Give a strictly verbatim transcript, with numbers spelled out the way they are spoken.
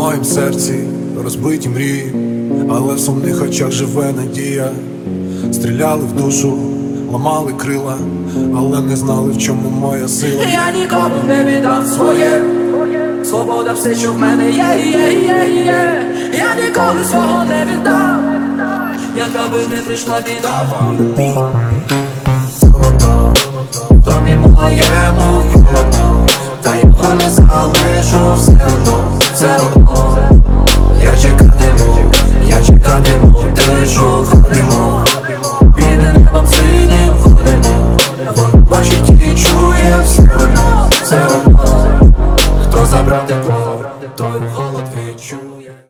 моїм серці розбиті мрії, але в сумних очах живе надія. Стріляли в душу, ламали крила, але не знали, в чому моя сила. Я нікому не віддам своє, свобода все, що в мене є, є, є, є. Я ніколи свого не віддам, яка би не прийшла біда. В домі моєму, та його не залишу все одно, все одно. Я чекатиму, я чекатиму, тишу ходимо.